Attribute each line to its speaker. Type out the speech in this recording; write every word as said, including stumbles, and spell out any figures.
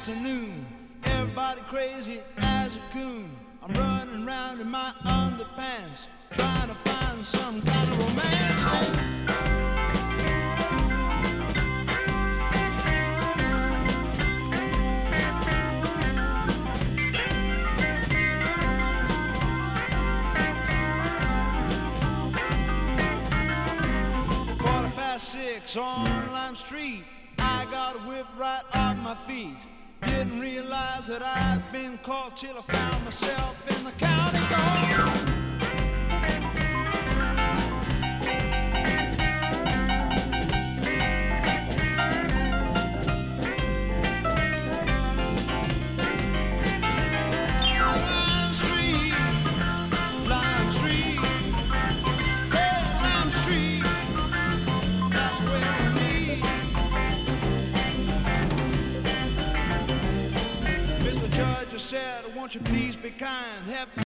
Speaker 1: afternoon. Everybody crazy as a coon. I'm running around in my underpants, trying to find some kind of romance. Quarter past six on Lime Street, I got a whip right off my feet. Didn't realize that I'd been caught till I found myself in the county court. Lime Street, Lime Street, hey, Lime Street, that's where we meet. Mister Judge said, won't you please be kind, help